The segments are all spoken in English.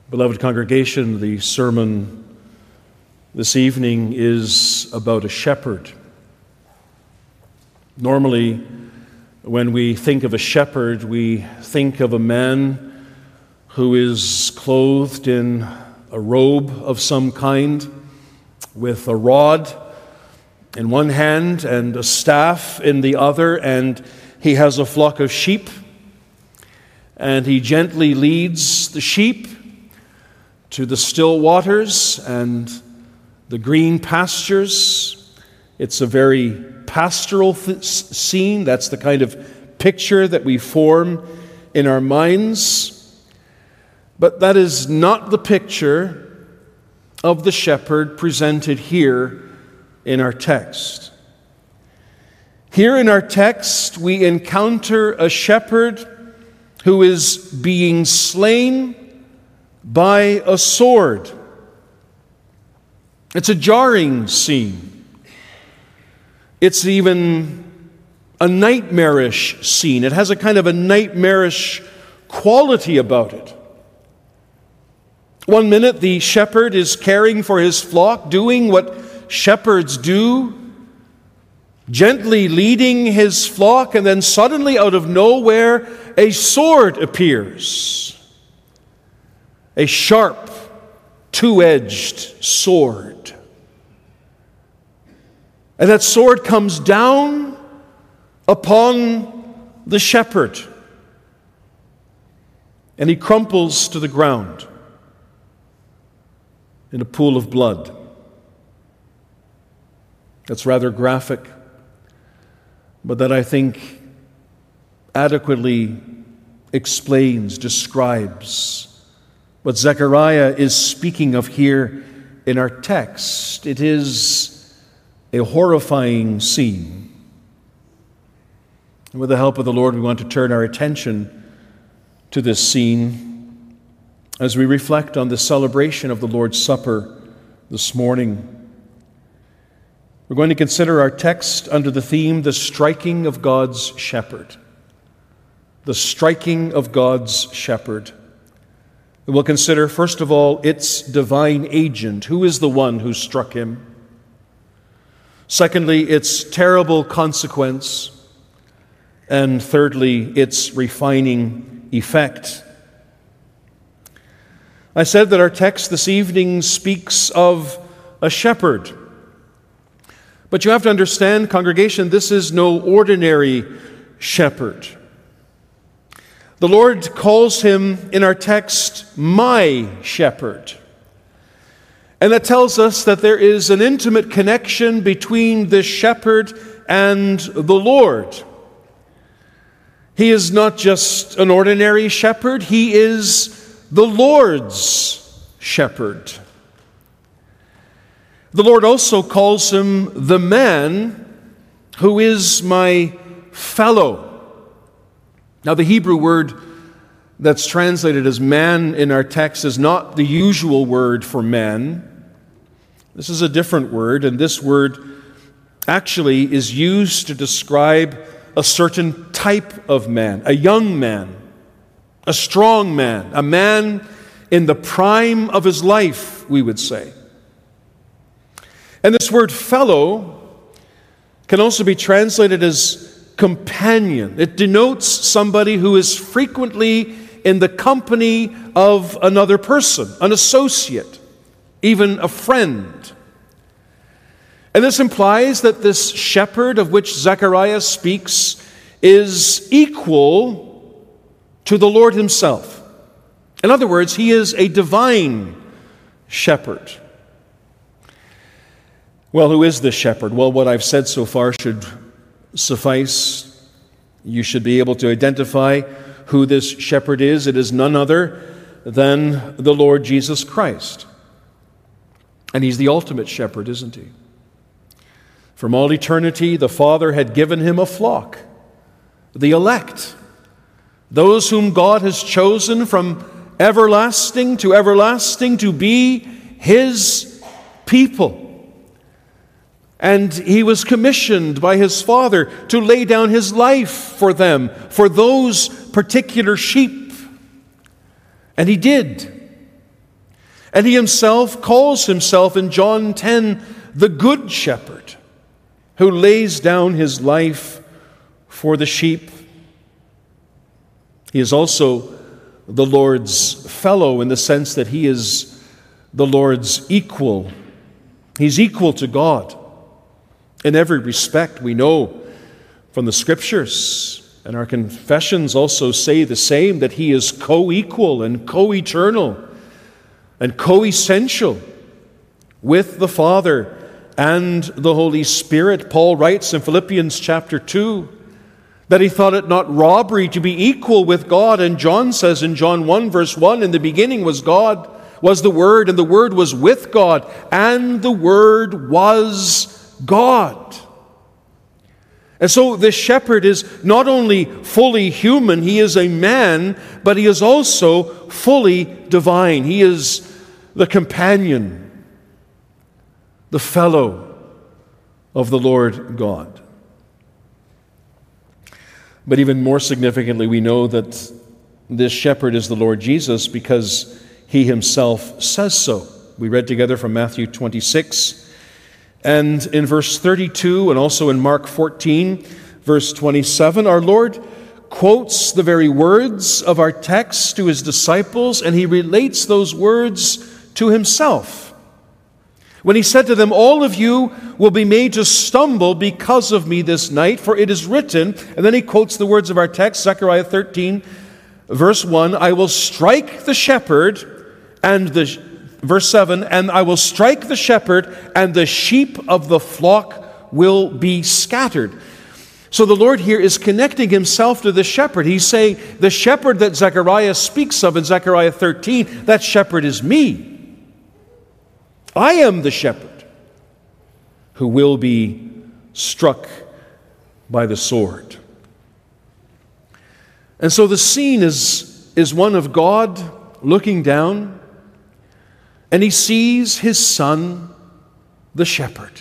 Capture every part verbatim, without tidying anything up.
Beloved congregation, the sermon this evening is about a shepherd. Normally, when we think of a shepherd, we think of a man who is clothed in a robe of some kind, with a rod in one hand and a staff in the other, and he has a flock of sheep, and he gently leads the sheep to the still waters and the green pastures. It's a very pastoral th- scene. That's the kind of picture that we form in our minds. But that is not the picture of the shepherd presented here in our text. Here in our text, we encounter a shepherd who is being slain by a sword. It's a jarring scene. It's even a nightmarish scene. It has a kind of a nightmarish quality about it. One minute, the shepherd is caring for his flock, doing what shepherds do, gently leading his flock, and then suddenly, out of nowhere, a sword appears. A sharp, two-edged sword. And that sword comes down upon the shepherd, and he crumples to the ground in a pool of blood. That's rather graphic, but that I think adequately explains, describes what Zechariah is speaking of here in our text. It is a horrifying scene. And with the help of the Lord, we want to turn our attention to this scene as we reflect on the celebration of the Lord's Supper this morning. We're going to consider our text under the theme, the striking of God's shepherd. The striking of God's shepherd. We'll consider, first of all, its divine agent. Who is the one who struck him? Secondly, its terrible consequence. And thirdly, its refining effect. I said that our text this evening speaks of a shepherd. But you have to understand, congregation, this is no ordinary shepherd. The Lord calls him in our text, my shepherd. And that tells us that there is an intimate connection between this shepherd and the Lord. He is not just an ordinary shepherd, he is the Lord's shepherd. The Lord also calls him the man who is my fellow. Now, the Hebrew word that's translated as man in our text is not the usual word for man. This is a different word, and this word actually is used to describe a certain type of man, a young man, a strong man, a man in the prime of his life, we would say. And this word fellow can also be translated as companion. It denotes somebody who is frequently in the company of another person, an associate, even a friend. And this implies that this shepherd of which Zechariah speaks is equal to the Lord himself. In other words, he is a divine shepherd. Well, who is this shepherd? Well, what I've said so far should suffice. You should be able to identify who this shepherd is. It is none other than the Lord Jesus Christ. And he's the ultimate shepherd, isn't he? From all eternity, the Father had given him a flock, the elect, those whom God has chosen from everlasting to everlasting to be his people. And he was commissioned by his Father to lay down his life for them, for those particular sheep. And he did. And he himself calls himself in John ten the Good Shepherd, who lays down his life for the sheep. He is also the Lord's fellow in the sense that he is the Lord's equal. He's equal to God in every respect. We know from the Scriptures, and our confessions also say the same, that he is co-equal and co-eternal and co-essential with the Father and the Holy Spirit. Paul writes in Philippians chapter two that he thought it not robbery to be equal with God. And John says in John one verse one, in the beginning was God, was the Word, and the Word was with God, and the Word was God. And so this shepherd is not only fully human, he is a man, but he is also fully divine. He is the companion, the fellow of the Lord God. But even more significantly, we know that this shepherd is the Lord Jesus because he himself says so. We read together from Matthew twenty-six, and in verse thirty-two, and also in Mark fourteen, verse twenty-seven, our Lord quotes the very words of our text to his disciples, and he relates those words to himself. When he said to them, "All of you will be made to stumble because of me this night, for it is written," and then he quotes the words of our text, Zechariah thirteen, verse one, "I will strike the shepherd," and the, verse seven, "and I will strike the shepherd, and the sheep of the flock will be scattered." So the Lord here is connecting himself to the shepherd. He's saying, the shepherd that Zechariah speaks of in Zechariah thirteen, that shepherd is me. I am the shepherd who will be struck by the sword. And so the scene is, is one of God looking down, and he sees his son, the shepherd.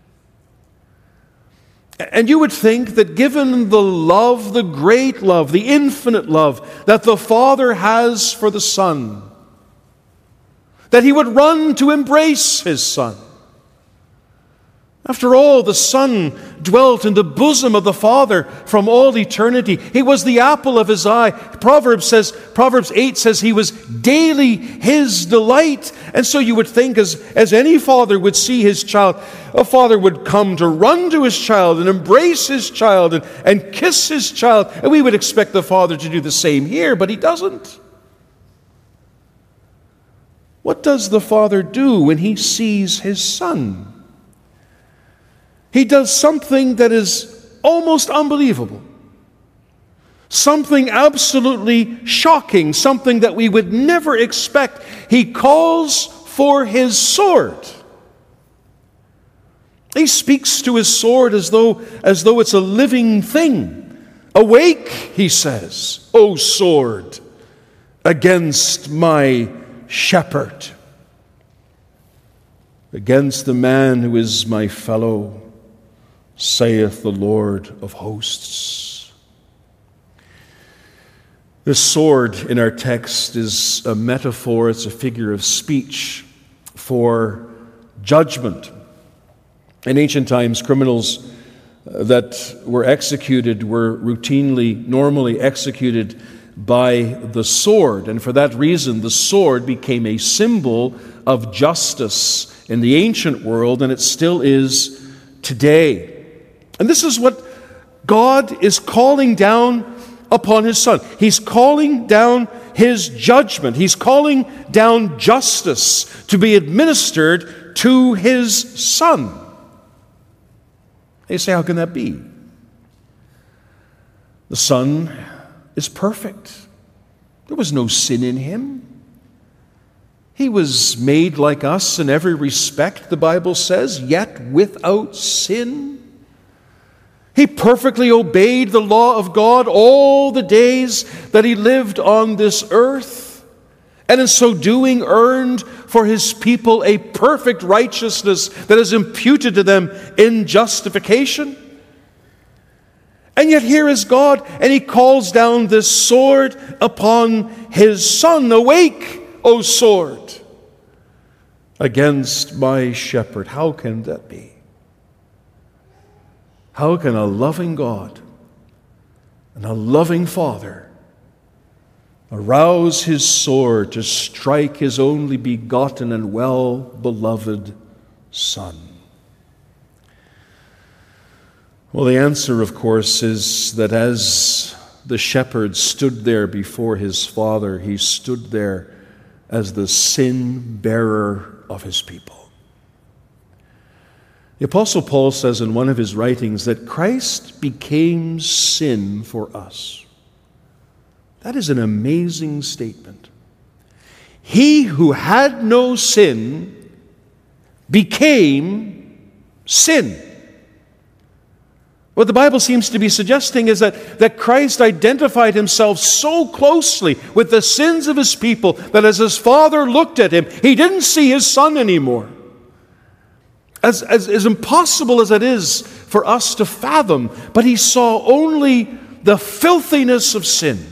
And you would think that given the love, the great love, the infinite love that the Father has for the Son, that he would run to embrace his Son. After all, the Son dwelt in the bosom of the Father from all eternity. He was the apple of his eye. Proverbs says, Proverbs eight says he was daily his delight. And so you would think, as, as any father would see his child, a father would come to run to his child and embrace his child and, and kiss his child. And we would expect the Father to do the same here, but he doesn't. What does the Father do when he sees his Son? He does something that is almost unbelievable. Something absolutely shocking, something that we would never expect. He calls for his sword. He speaks to his sword as though, as though it's a living thing. "Awake," he says, "O sword, against my shepherd, against the man who is my fellow, saith the Lord of hosts." This sword in our text is a metaphor, it's a figure of speech for judgment. In ancient times, criminals that were executed were routinely, normally executed by the sword. And for that reason, the sword became a symbol of justice in the ancient world, and it still is today. And this is what God is calling down upon his Son. He's calling down his judgment. He's calling down justice to be administered to his Son. They say, how can that be? The Son is perfect. There was no sin in him. He was made like us in every respect, the Bible says, yet without sin. He perfectly obeyed the law of God all the days that he lived on this earth, and in so doing earned for his people a perfect righteousness that is imputed to them in justification. And yet here is God, and he calls down this sword upon his Son. Awake, O sword, against my shepherd. How can that be? How can a loving God and a loving Father arouse his sword to strike his only begotten and well-beloved Son? Well, the answer, of course, is that as the shepherd stood there before his Father, he stood there as the sin-bearer of his people. The Apostle Paul says in one of his writings that Christ became sin for us. That is an amazing statement. He who had no sin became sin. What the Bible seems to be suggesting is that, that Christ identified himself so closely with the sins of his people that as his Father looked at him, he didn't see his Son anymore. As, as, as impossible as it is for us to fathom, but he saw only the filthiness of sin.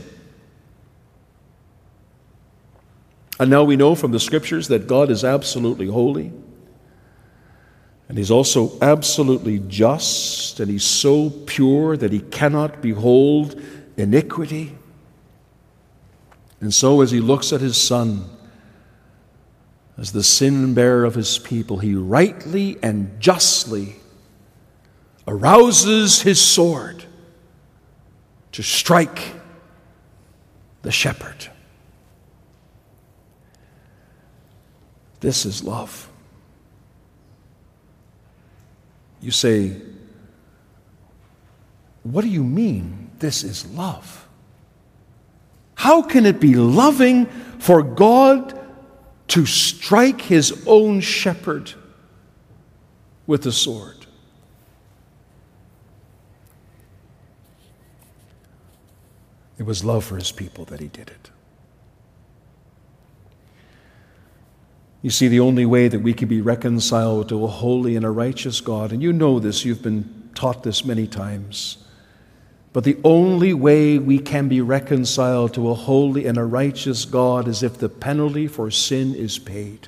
And now we know from the Scriptures that God is absolutely holy. And he's also absolutely just, and he's so pure that he cannot behold iniquity. And so as he looks at his Son, as the sin-bearer of his people, he rightly and justly arouses his sword to strike the shepherd. This is love. You say, what do you mean this is love? How can it be loving for God to strike his own shepherd with the sword? It was love for his people that he did it. You see, the only way that we can be reconciled to a holy and a righteous God, and you know this, you've been taught this many times, but the only way we can be reconciled to a holy and a righteous God is if the penalty for sin is paid.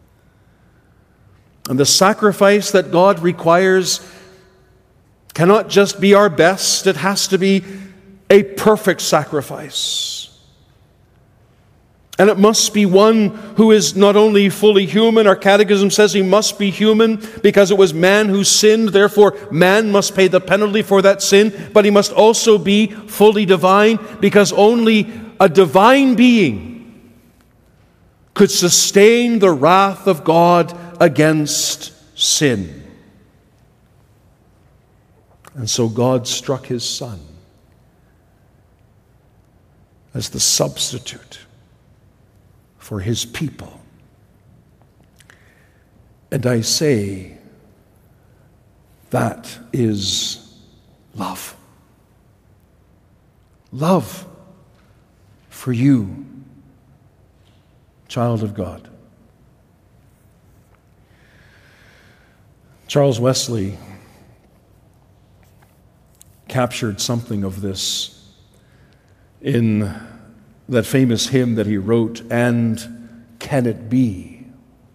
And the sacrifice that God requires cannot just be our best, it has to be a perfect sacrifice. And it must be one who is not only fully human. Our catechism says he must be human because it was man who sinned. Therefore, man must pay the penalty for that sin. But he must also be fully divine because only a divine being could sustain the wrath of God against sin. And so God struck his Son as the substitute for his people. And I say, that is love. Love for you, child of God. Charles Wesley captured something of this in that famous hymn that he wrote, And Can It Be?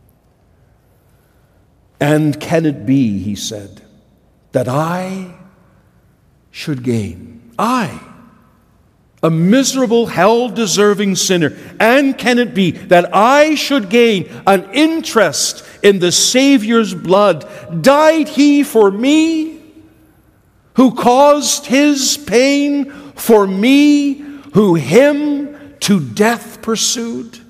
And can it be, he said, that I should gain, I, a miserable, hell-deserving sinner, and can it be that I should gain an interest in the Savior's blood? Died he for me, who caused his pain, for me, who him to death pursued?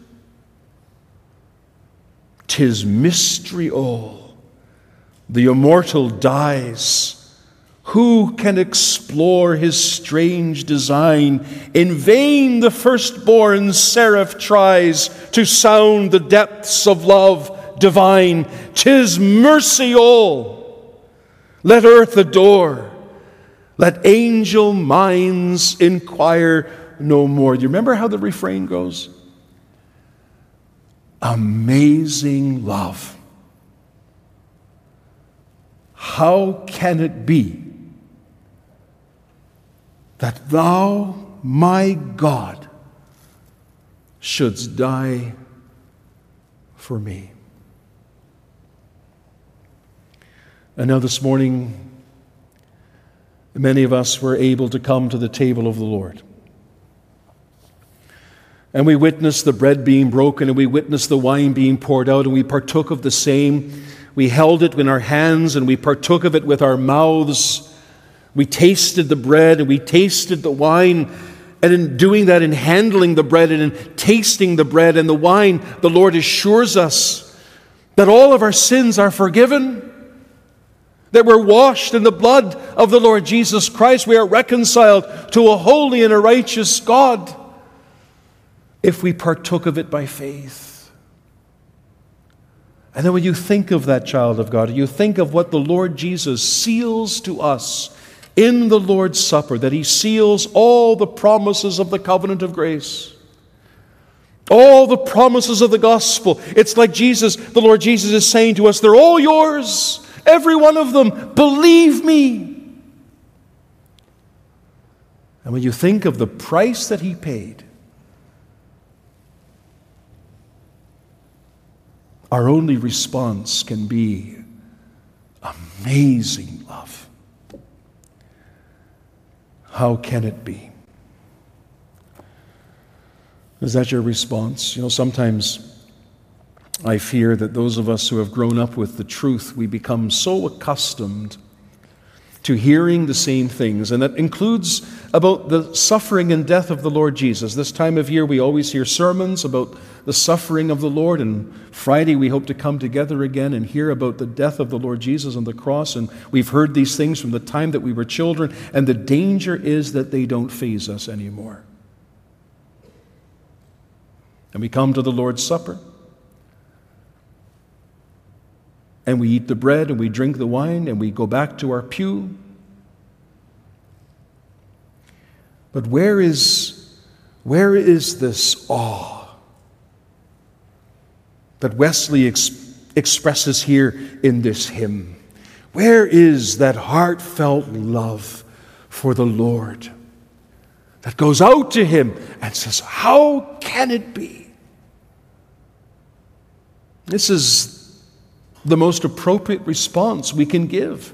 'Tis mystery all, the immortal dies. Who can explore his strange design? In vain the firstborn seraph tries to sound the depths of love divine. 'Tis mercy all, let earth adore, let angel minds inquire no more. Do you remember how the refrain goes? Amazing love. How can it be that thou, my God, shouldst die for me? And now this morning, many of us were able to come to the table of the Lord. And we witnessed the bread being broken, and we witnessed the wine being poured out, and we partook of the same. We held it in our hands, and we partook of it with our mouths. We tasted the bread, and we tasted the wine. And in doing that, in handling the bread and in tasting the bread and the wine, the Lord assures us that all of our sins are forgiven, that we're washed in the blood of the Lord Jesus Christ. We are reconciled to a holy and a righteous God if we partook of it by faith. And then when you think of that, child of God, you think of what the Lord Jesus seals to us in the Lord's Supper, that He seals all the promises of the covenant of grace, all the promises of the gospel. It's like Jesus, the Lord Jesus is saying to us, they're all yours, every one of them. Believe me. And when you think of the price that He paid, our only response can be amazing love. How can it be? Is that your response? You know, sometimes I fear that those of us who have grown up with the truth, we become so accustomed to hearing the same things, and that includes about the suffering and death of the Lord Jesus. This time of year we always hear sermons about the suffering of the Lord, and Friday we hope to come together again and hear about the death of the Lord Jesus on the cross, and we've heard these things from the time that we were children, and the danger is that they don't faze us anymore. And we come to the Lord's Supper, and we eat the bread and we drink the wine and we go back to our pew. But where is, where is this awe that Wesley ex- expresses here in this hymn? Where is that heartfelt love for the Lord that goes out to Him and says, how can it be? This is the most appropriate response we can give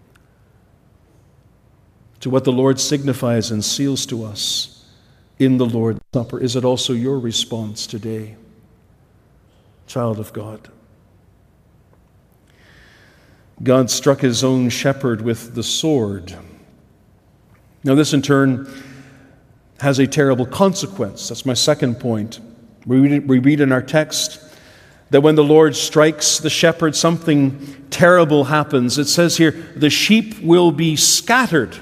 to what the Lord signifies and seals to us in the Lord's Supper. Is it also your response today, child of God? God struck His own shepherd with the sword. Now this in turn has a terrible consequence. That's my second point. We read, we read in our text that when the Lord strikes the shepherd, something terrible happens. It says here, the sheep will be scattered.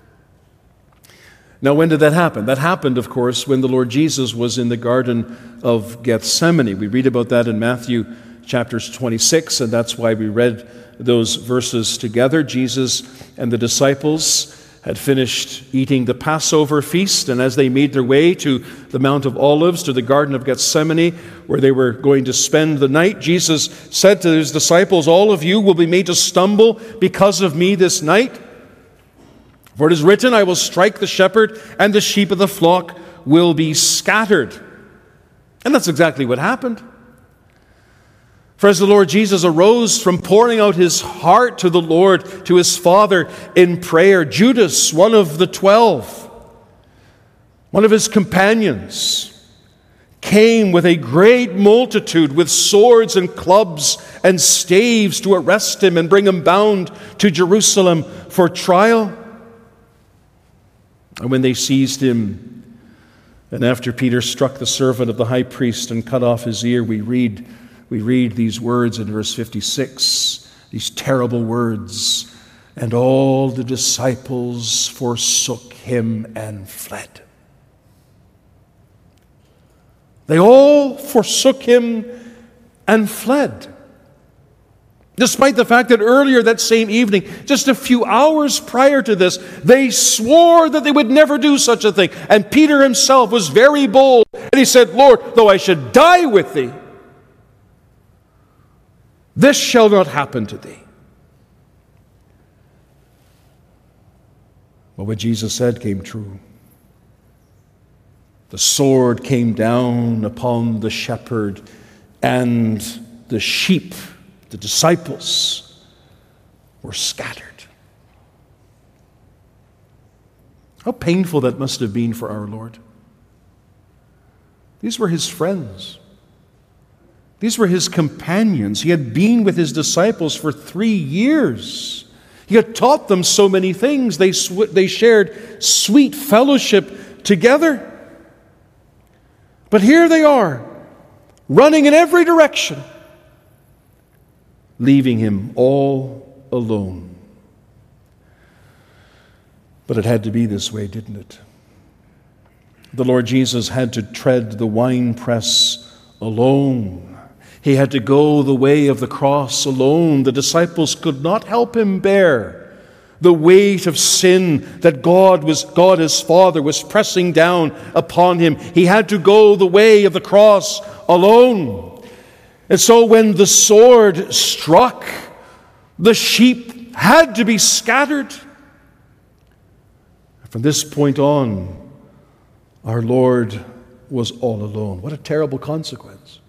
Now, when did that happen? That happened, of course, when the Lord Jesus was in the Garden of Gethsemane. We read about that in Matthew chapters twenty-six, and that's why we read those verses together. Jesus and the disciples had finished eating the Passover feast, and as they made their way to the Mount of Olives, to the Garden of Gethsemane, where they were going to spend the night, Jesus said to His disciples, all of you will be made to stumble because of me this night. For it is written, I will strike the shepherd, and the sheep of the flock will be scattered. And that's exactly what happened. For as the Lord Jesus arose from pouring out His heart to the Lord, to His Father in prayer, Judas, one of the twelve, one of His companions, came with a great multitude with swords and clubs and staves to arrest Him and bring Him bound to Jerusalem for trial. And when they seized Him, and after Peter struck the servant of the high priest and cut off his ear, we read We read these words in verse fifty-six, these terrible words, and all the disciples forsook Him and fled. They all forsook Him and fled. Despite the fact that earlier that same evening, just a few hours prior to this, they swore that they would never do such a thing. And Peter himself was very bold, and he said, Lord, though I should die with Thee, this shall not happen to Thee. But what Jesus said came true. The sword came down upon the shepherd, and the sheep, the disciples, were scattered. How painful that must have been for our Lord. These were his friends. These were his companions. He had been with his disciples for three years. He had taught them so many things. They, sw- they shared sweet fellowship together. But here they are, running in every direction, leaving him all alone. But it had to be this way, didn't it? The Lord Jesus had to tread the winepress alone. He had to go the way of the cross alone. The disciples could not help him bear the weight of sin that God was, God his Father was pressing down upon him. He had to go the way of the cross alone. And so when the sword struck, the sheep had to be scattered. From this point on, our Lord was all alone. What a terrible consequence.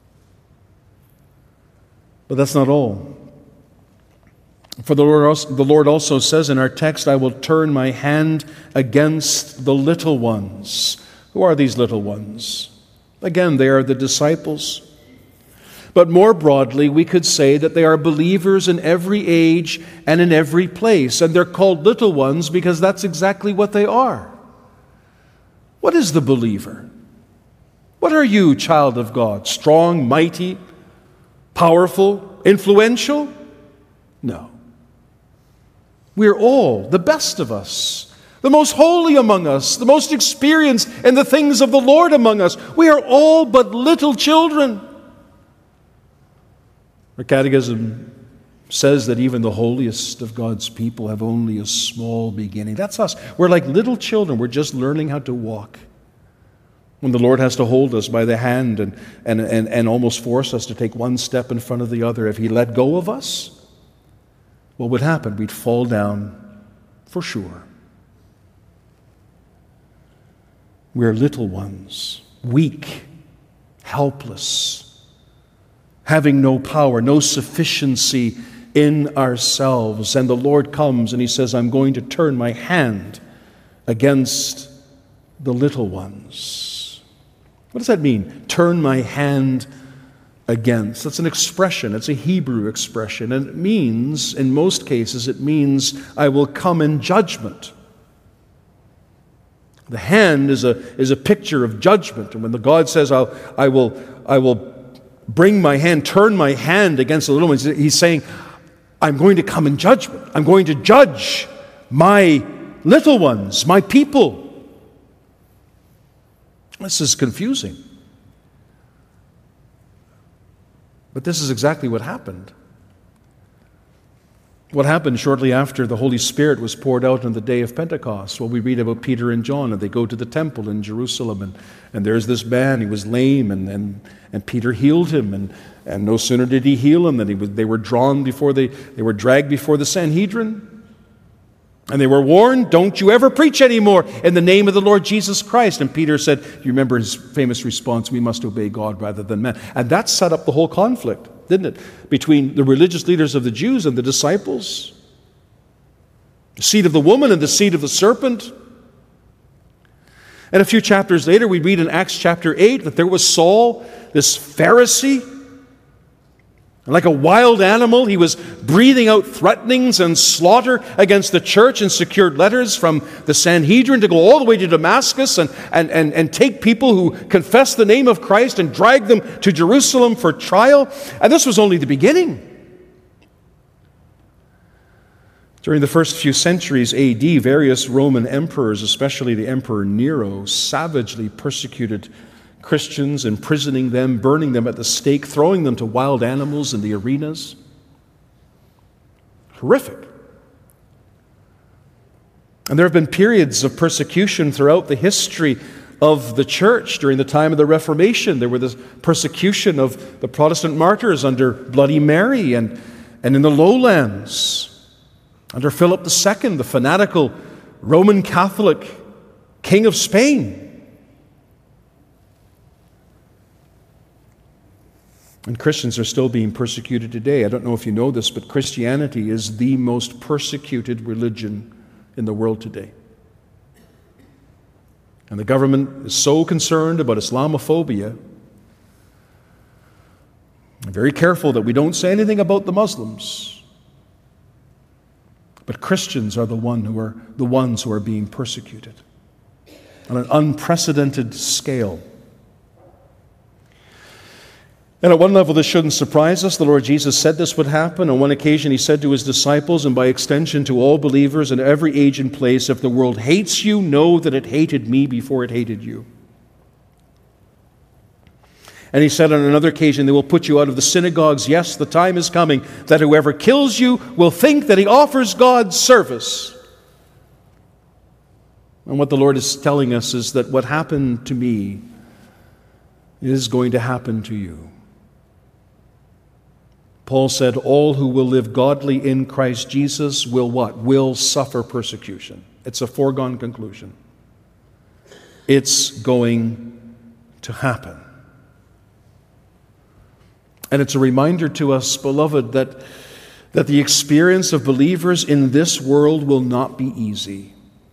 But that's not all. For the Lord also, the Lord also says in our text, I will turn my hand against the little ones. Who are these little ones? Again, they are the disciples. But more broadly, we could say that they are believers in every age and in every place. And they're called little ones because that's exactly what they are. What is the believer? What are you, child of God? Strong, mighty, powerful, influential? No. We're all, the best of us, the most holy among us, the most experienced in the things of the Lord among us. We are all but little children. Our catechism says that even the holiest of God's people have only a small beginning. That's us. We're like little children. We're just learning how to walk. When the Lord has to hold us by the hand and, and, and, and almost force us to take one step in front of the other, if he let go of us, what would happen? We'd fall down for sure. We're little ones, weak, helpless, having no power, no sufficiency in ourselves. And the Lord comes and he says, I'm going to turn my hand against the little ones. What does that mean? Turn my hand against. That's an expression. It's a Hebrew expression. And it means, in most cases, it means I will come in judgment. The hand is a, is a picture of judgment. And when the God says, I'll, I will, I will bring my hand, turn my hand against the little ones, he's saying, I'm going to come in judgment. I'm going to judge my little ones, my people. This is confusing. But this is exactly what happened. What happened shortly after the Holy Spirit was poured out on the day of Pentecost? Well, we read about Peter and John, and they go to the temple in Jerusalem, and, and there's this man, he was lame, and, and, and Peter healed him, and, and no sooner did he heal him than he was, they were drawn before they, they were dragged before the Sanhedrin. And they were warned, don't you ever preach anymore in the name of the Lord Jesus Christ. And Peter said, you remember his famous response, we must obey God rather than men. And that set up the whole conflict, didn't it? Between the religious leaders of the Jews and the disciples. The seed of the woman and the seed of the serpent. And a few chapters later, we read in Acts chapter eight that there was Saul, this Pharisee. And like a wild animal, he was breathing out threatenings and slaughter against the church and secured letters from the Sanhedrin to go all the way to Damascus and, and, and, and take people who confess the name of Christ and drag them to Jerusalem for trial. And this was only the beginning. During the first few centuries A D, various Roman emperors, especially the Emperor Nero, savagely persecuted Christians, imprisoning them, burning them at the stake, throwing them to wild animals in the arenas. Horrific. And there have been periods of persecution throughout the history of the church. During the time of the Reformation, there were the persecution of the Protestant martyrs under Bloody Mary, and, and in the lowlands, under Philip the Second, the fanatical Roman Catholic King of Spain. And Christians are still being persecuted today. I don't know if you know this, but Christianity is the most persecuted religion in the world today. And the government is so concerned about Islamophobia, very careful that we don't say anything about the Muslims. But Christians are the one who are the ones who are being persecuted on an unprecedented scale. And at one level, this shouldn't surprise us. The Lord Jesus said this would happen. On one occasion, he said to his disciples, and by extension to all believers in every age and place, if the world hates you, know that it hated me before it hated you. And he said on another occasion, they will put you out of the synagogues. Yes, the time is coming that whoever kills you will think that he offers God service. And what the Lord is telling us is that what happened to me is going to happen to you. Paul said, all who will live godly in Christ Jesus will what? Will suffer persecution. It's a foregone conclusion. It's going to happen. And it's a reminder to us, beloved, that, that the experience of believers in this world will not be easy.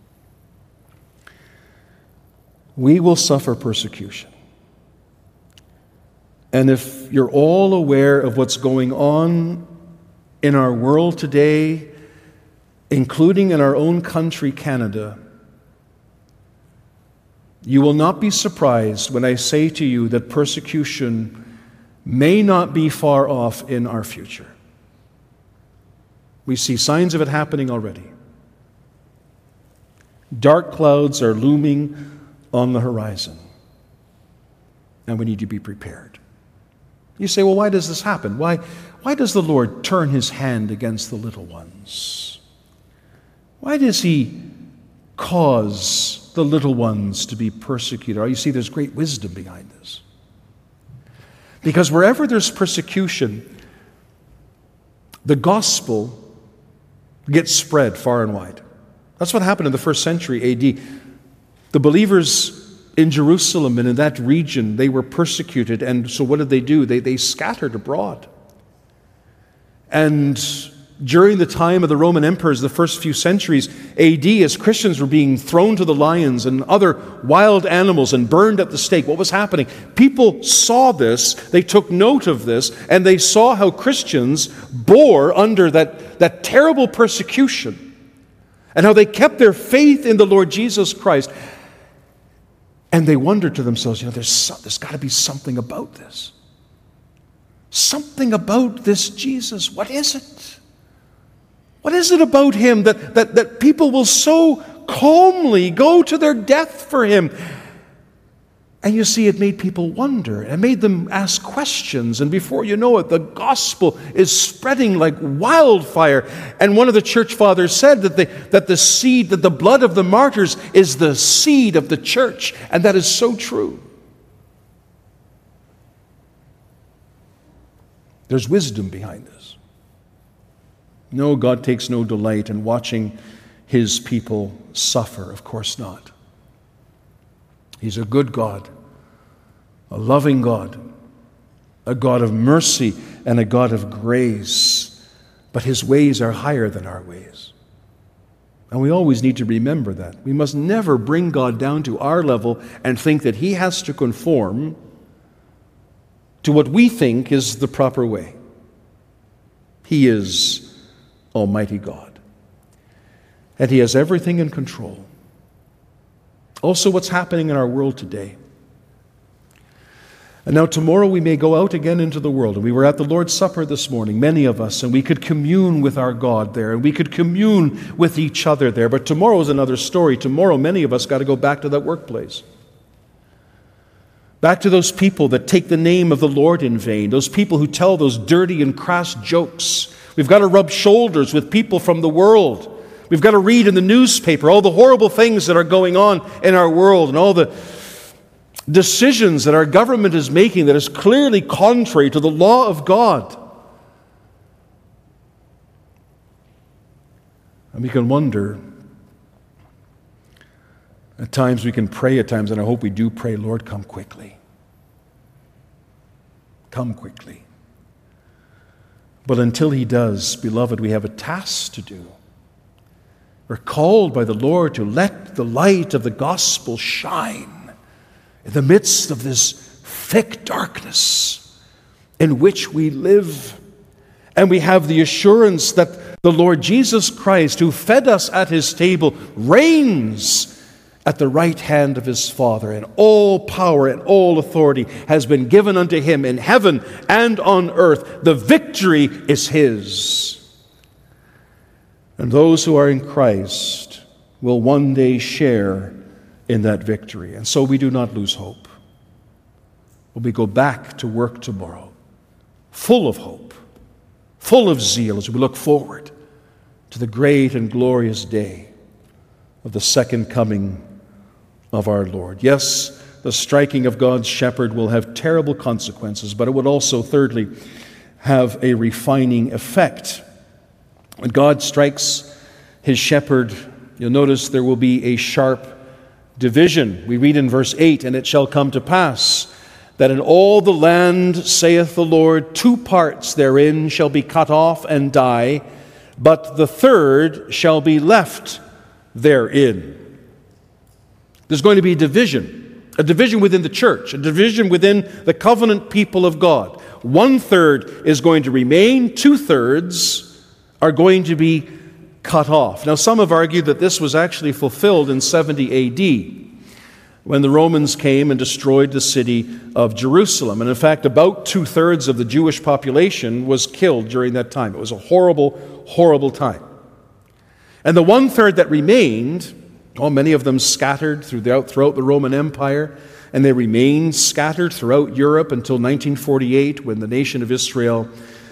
We will suffer persecution. And if you're all aware of what's going on in our world today, including in our own country, Canada, you will not be surprised when I say to you that persecution may not be far off in our future. We see signs of it happening already. Dark clouds are looming on the horizon, and we need to be prepared. You say, well, why does this happen? Why, why does the Lord turn his hand against the little ones? Why does he cause the little ones to be persecuted? Oh, you see, there's great wisdom behind this. Because wherever there's persecution, the gospel gets spread far and wide. That's what happened in the first century A D. The believers in Jerusalem and in that region, they were persecuted. And so what did they do? They, they scattered abroad. And during the time of the Roman emperors, the first few centuries A D, as Christians were being thrown to the lions and other wild animals and burned at the stake, what was happening? People saw this, they took note of this, and they saw how Christians bore under that, that terrible persecution and how they kept their faith in the Lord Jesus Christ. And they wondered to themselves, you know, there's, so, there's got to be something about this. Something about this Jesus. What is it? What is it about him that, that, that people will so calmly go to their death for him? And you see, it made people wonder. It made them ask questions. And before you know it, the gospel is spreading like wildfire. And one of the church fathers said that the, that the seed, that the blood of the martyrs is the seed of the church. And that is so true. There's wisdom behind this. No, God takes no delight in watching his people suffer. Of course not. He's a good God, a loving God, a God of mercy and a God of grace. But his ways are higher than our ways. And we always need to remember that. We must never bring God down to our level and think that he has to conform to what we think is the proper way. He is Almighty God. And he has everything in control. Also, what's happening in our world today. And now tomorrow we may go out again into the world. And we were at the Lord's Supper this morning, many of us, and we could commune with our God there, and we could commune with each other there. But tomorrow is another story. Tomorrow many of us got to go back to that workplace. Back to those people that take the name of the Lord in vain, those people who tell those dirty and crass jokes. We've got to rub shoulders with people from the world. We've got to read in the newspaper all the horrible things that are going on in our world and all the decisions that our government is making that is clearly contrary to the law of God. And we can wonder, at times we can pray at times, and I hope we do pray, Lord, come quickly. come quickly. But until he does, beloved, we have a task to do. We're called by the Lord to let the light of the gospel shine in the midst of this thick darkness in which we live. And we have the assurance that the Lord Jesus Christ, who fed us at his table, reigns at the right hand of his Father, and all power and all authority has been given unto him in heaven and on earth. The victory is his. And those who are in Christ will one day share in that victory. And so we do not lose hope. When we go back to work tomorrow, full of hope, full of zeal as we look forward to the great and glorious day of the second coming of our Lord. Yes, the striking of God's shepherd will have terrible consequences, but it would also, thirdly, have a refining effect. When God strikes his shepherd, you'll notice there will be a sharp division. We read in verse eight, "And it shall come to pass that in all the land, saith the Lord, two parts therein shall be cut off and die, but the third shall be left therein." There's going to be a division, a division within the church, a division within the covenant people of God. One third is going to remain, two thirds are going to be cut off. Now, some have argued that this was actually fulfilled in seventy A D, when the Romans came and destroyed the city of Jerusalem. And in fact, about two-thirds of the Jewish population was killed during that time. It was a horrible, horrible time. And the one-third that remained, oh, many of them scattered throughout, throughout the Roman Empire, and they remained scattered throughout Europe until nineteen forty-eight, when the nation of Israel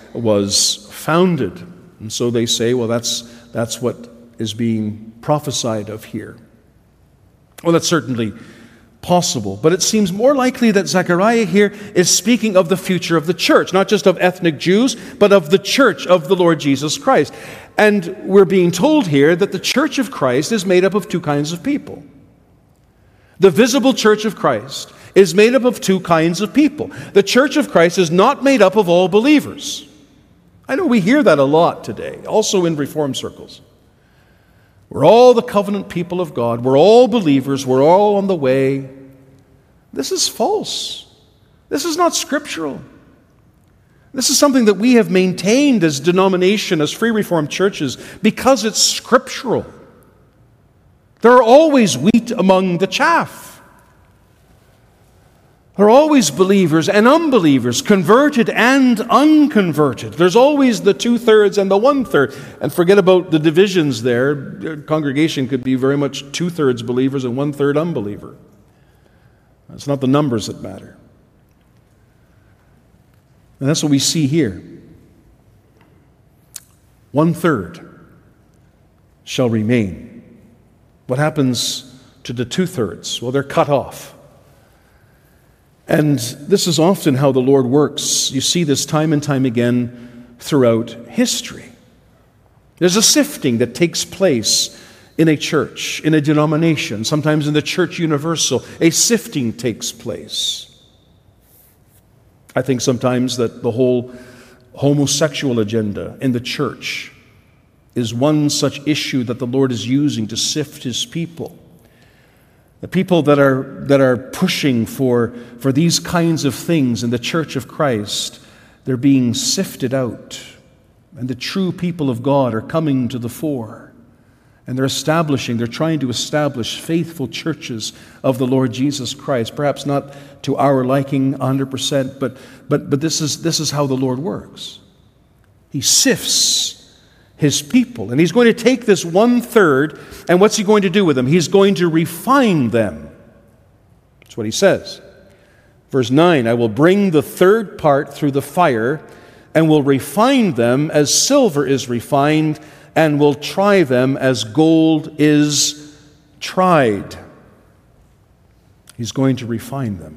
was founded. And so they say, well, that's, that's what is being prophesied of here. Well, that's certainly possible, but it seems more likely that Zechariah here is speaking of the future of the church, not just of ethnic Jews, but of the church of the Lord Jesus Christ. And we're being told here that the church of Christ is made up of two kinds of people. The visible church of Christ is made up of two kinds of people. The church of Christ is not made up of all believers. I know we hear that a lot today, also in Reformed circles. We're all the covenant people of God. We're all believers. We're all on the way. This is false. This is not scriptural. This is something that we have maintained as denomination, as Free Reformed churches, because it's scriptural. There are always wheat among the chaff. There are always believers and unbelievers, converted and unconverted. There's always the two-thirds and the one-third. And forget about the divisions there. The congregation could be very much two-thirds believers and one-third unbeliever. It's not the numbers that matter. And that's what we see here. One-third shall remain. What happens to the two-thirds? Well, they're cut off. And this is often how the Lord works. You see this time and time again throughout history. There's a sifting that takes place in a church, in a denomination, sometimes in the church universal. A sifting takes place. I think sometimes that the whole homosexual agenda in the church is one such issue that the Lord is using to sift his people. The people that are that are pushing for, for these kinds of things in the church of Christ, they're being sifted out. And the true people of God are coming to the fore. And they're establishing, they're trying to establish faithful churches of the Lord Jesus Christ. Perhaps not to our liking one hundred percent, but, but, but this is, this is how the Lord works. He sifts his people. And he's going to take this one-third, and what's he going to do with them? He's going to refine them. That's what he says. Verse nine, "I will bring the third part through the fire, and will refine them as silver is refined, and will try them as gold is tried." He's going to refine them.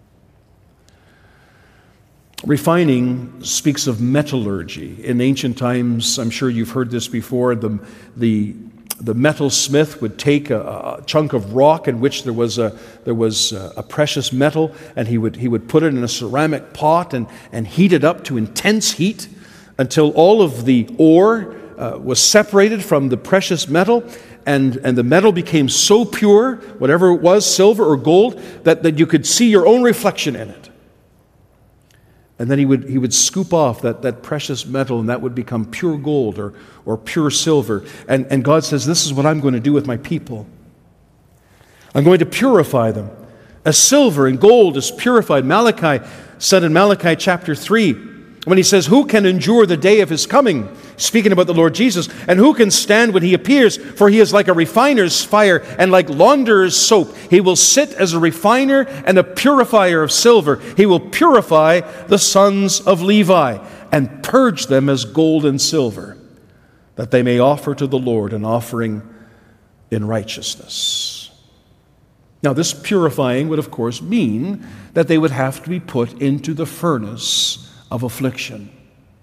Refining speaks of metallurgy. In ancient times, I'm sure you've heard this before, the, the the metalsmith would take a, a chunk of rock in which there was a there was a, a precious metal, and he would he would put it in a ceramic pot and and heat it up to intense heat until all of the ore uh, was separated from the precious metal, and and the metal became so pure, whatever it was, silver or gold, that that you could see your own reflection in it. And then he would he would scoop off that, that precious metal, and that would become pure gold or, or pure silver. And, and God says, this is what I'm going to do with my people. I'm going to purify them. As silver and gold is purified. Malachi said in Malachi chapter three, when he says, who can endure the day of his coming? Speaking about the Lord Jesus. And who can stand when he appears? For he is like a refiner's fire and like launderer's soap. He will sit as a refiner and a purifier of silver. He will purify the sons of Levi and purge them as gold and silver, that they may offer to the Lord an offering in righteousness. Now, this purifying would, of course, mean that they would have to be put into the furnace of affliction.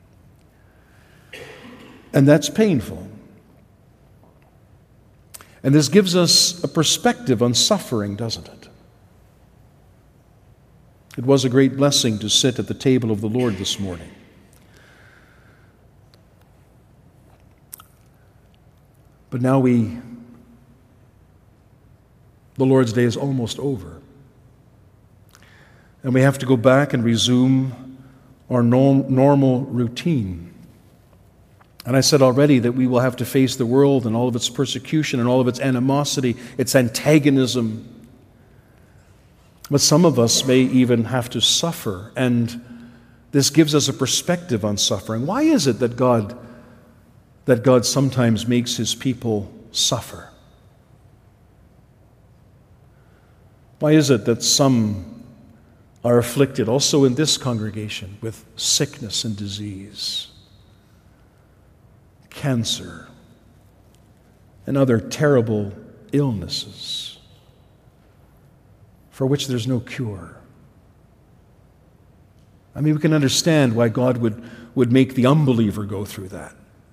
And that's painful. And this gives us a perspective on suffering, doesn't it? It was a great blessing to sit at the table of the Lord this morning. But now we, the Lord's Day is almost over. And we have to go back and resume our norm, normal routine. And I said already that we will have to face the world and all of its persecution and all of its animosity, its antagonism. But some of us may even have to suffer, and this gives us a perspective on suffering. Why is it that God, that God sometimes makes His people suffer? Why is it that some are afflicted, also in this congregation, with sickness and disease, cancer, and other terrible illnesses for which there's no cure? I mean, we can understand why God would, would make the unbeliever go through that.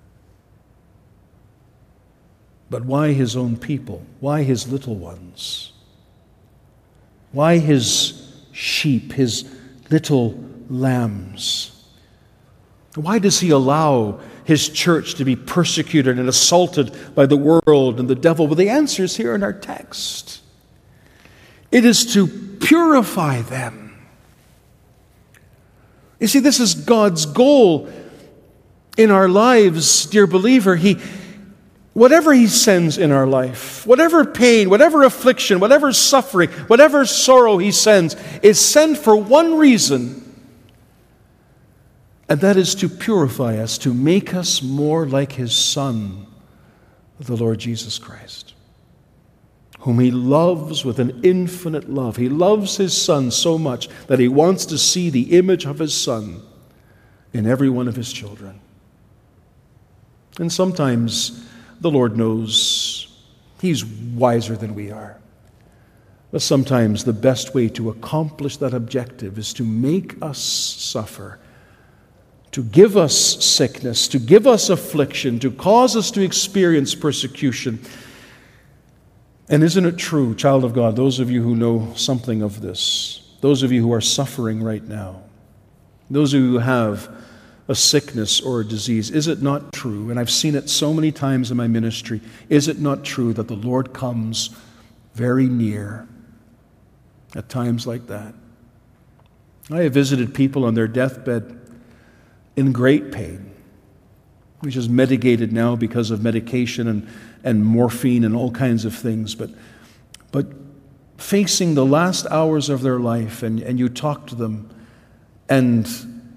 But why His own people? Why His little ones? Why His sheep, His little lambs? Why does He allow His church to be persecuted and assaulted by the world and the devil? Well, the answer is here in our text. It is to purify them. You see, this is God's goal in our lives, dear believer. He Whatever He sends in our life, whatever pain, whatever affliction, whatever suffering, whatever sorrow He sends, is sent for one reason, and that is to purify us, to make us more like His Son, the Lord Jesus Christ, whom He loves with an infinite love. He loves His Son so much that He wants to see the image of His Son in every one of His children. And sometimes the Lord knows, He's wiser than we are. But sometimes the best way to accomplish that objective is to make us suffer, to give us sickness, to give us affliction, to cause us to experience persecution. And isn't it true, child of God, those of you who know something of this, those of you who are suffering right now, those of you who have a sickness or a disease, is it not true, and I've seen it so many times in my ministry, is it not true that the Lord comes very near at times like that? I have visited people on their deathbed in great pain, which is mitigated now because of medication and, and morphine and all kinds of things, but, but facing the last hours of their life, and, and you talk to them, and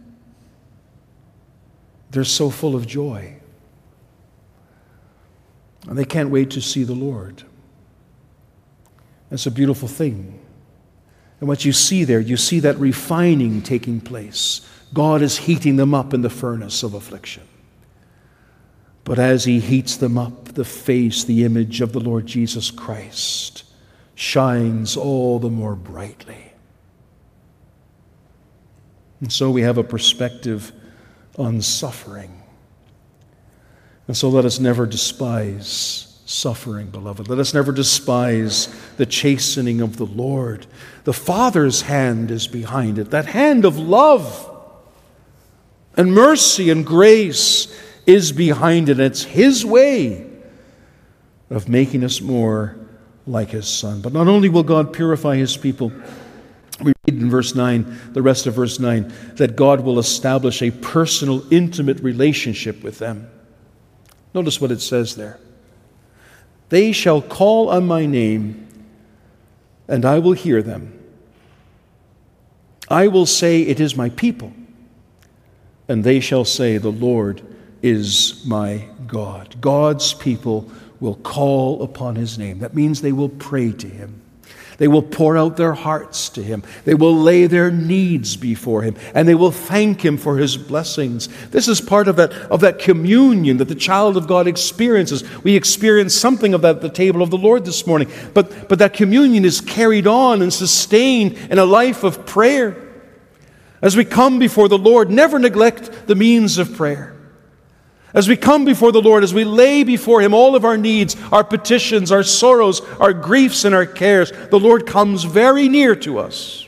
they're so full of joy. And they can't wait to see the Lord. That's a beautiful thing. And what you see there, you see that refining taking place. God is heating them up in the furnace of affliction. But as He heats them up, the face, the image of the Lord Jesus Christ shines all the more brightly. And so we have a perspective on suffering. And so let us never despise suffering, beloved. Let us never despise the chastening of the Lord. The Father's hand is behind it. That hand of love and mercy and grace is behind it. It's His way of making us more like His Son. But not only will God purify His people, we read in verse nine, the rest of verse nine, that God will establish a personal, intimate relationship with them. Notice what it says there. They shall call on my name, and I will hear them. I will say, it is my people. And they shall say, the Lord is my God. God's people will call upon His name. That means they will pray to Him. They will pour out their hearts to Him. They will lay their needs before Him, and they will thank Him for His blessings. This is part of that, of that communion that the child of God experiences. We experience something of that at the table of the Lord this morning. But, but that communion is carried on and sustained in a life of prayer. As we come before the Lord, never neglect the means of prayer. As we come before the Lord, as we lay before Him all of our needs, our petitions, our sorrows, our griefs, and our cares, the Lord comes very near to us.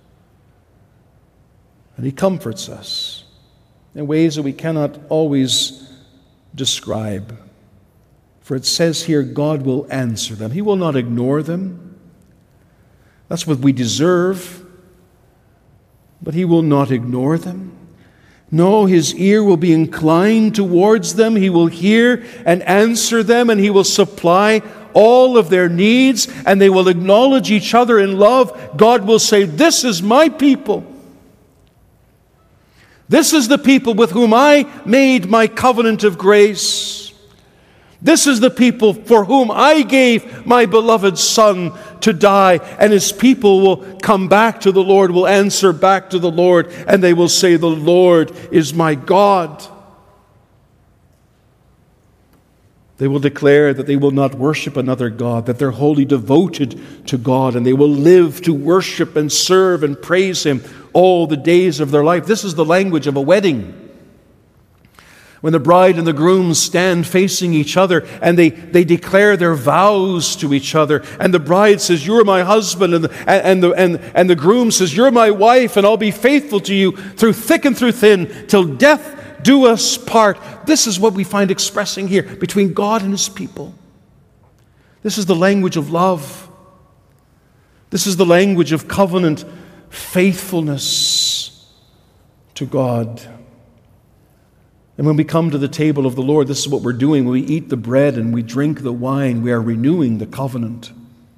And He comforts us in ways that we cannot always describe. For it says here, God will answer them. He will not ignore them. That's what we deserve. But He will not ignore them. No, His ear will be inclined towards them. He will hear and answer them, and He will supply all of their needs, and they will acknowledge each other in love. God will say, this is my people. This is the people with whom I made my covenant of grace. This is the people for whom I gave my beloved Son to die. And His people will come back to the Lord, will answer back to the Lord, and they will say, the Lord is my God. They will declare that they will not worship another God, that they're wholly devoted to God, and they will live to worship and serve and praise Him all the days of their life. This is the language of a wedding. When the bride and the groom stand facing each other and they, they declare their vows to each other, and the bride says, you're my husband, and the, and, the, and, and the groom says, you're my wife, and I'll be faithful to you through thick and through thin till death do us part. This is what we find expressing here between God and His people. This is the language of love. This is the language of covenant faithfulness to God. And when we come to the table of the Lord, this is what we're doing. When we eat the bread and we drink the wine, we are renewing the covenant.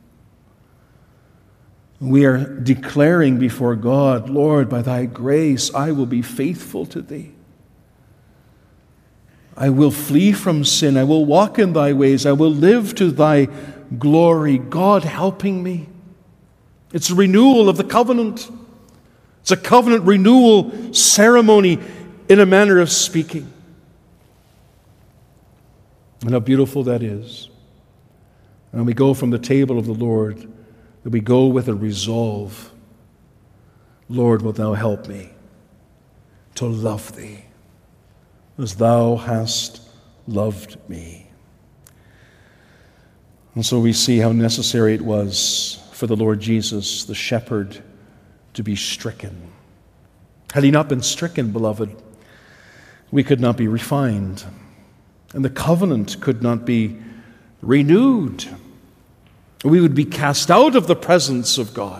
We are declaring before God, Lord, by Thy grace, I will be faithful to Thee. I will flee from sin. I will walk in Thy ways. I will live to Thy glory. God helping me. It's a renewal of the covenant. It's a covenant renewal ceremony in a manner of speaking. And how beautiful that is. And when we go from the table of the Lord, that we go with a resolve. Lord, wilt Thou help me to love Thee as Thou hast loved me. And so we see how necessary it was for the Lord Jesus, the shepherd, to be stricken. Had He not been stricken, beloved, we could not be refined, and the covenant could not be renewed. We would be cast out of the presence of God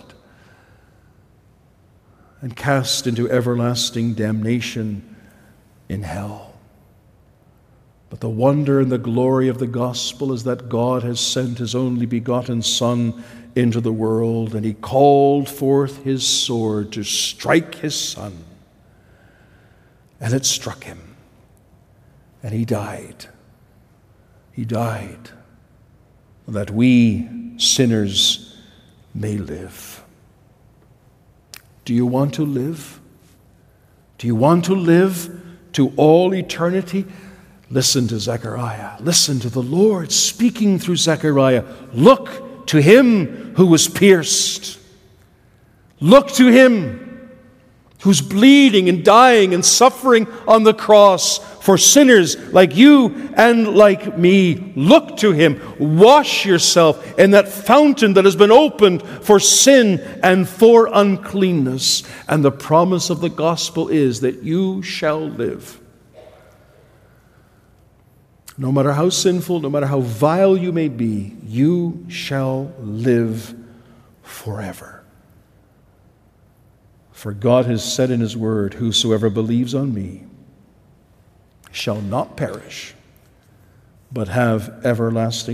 and cast into everlasting damnation in hell. But the wonder and the glory of the gospel is that God has sent His only begotten Son into the world, and He called forth His sword to strike His Son. And it struck Him. And He died. He died that we sinners may live. Do you want to live? Do you want to live to all eternity? Listen to Zechariah. Listen to the Lord speaking through Zechariah. Look to Him who was pierced. Look to Him who's bleeding and dying and suffering on the cross for sinners like you and like me. Look to him. Wash yourself in that fountain that has been opened for sin and for uncleanness. And the promise of the gospel is that you shall live. No matter how sinful, no matter how vile you may be, you shall live forever. For God has said in his word, whosoever believes on me shall not perish, but have everlasting